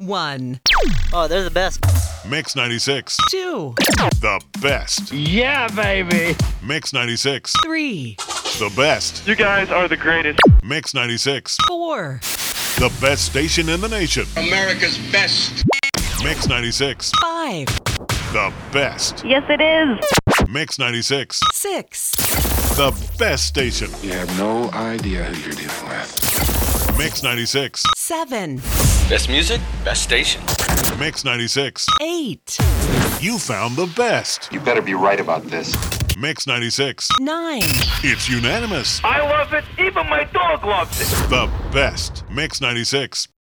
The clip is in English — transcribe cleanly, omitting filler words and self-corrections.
1, Oh, they're the best. Mix 96. 2, The best. Yeah, baby. Mix 96. 3, The best. You guys are the greatest. Mix 96. 4, The best station in the nation. America's best. Mix 96. 5, The best. Yes, it is. Mix 96. 6, The best station. You have no idea who you're dealing with. Mix 96. 7, Best music, best station. Mix 96. 8, You found the best. You better be right about this. Mix 96. 9, It's unanimous. I love it. Even my dog loves it. The best. Mix 96.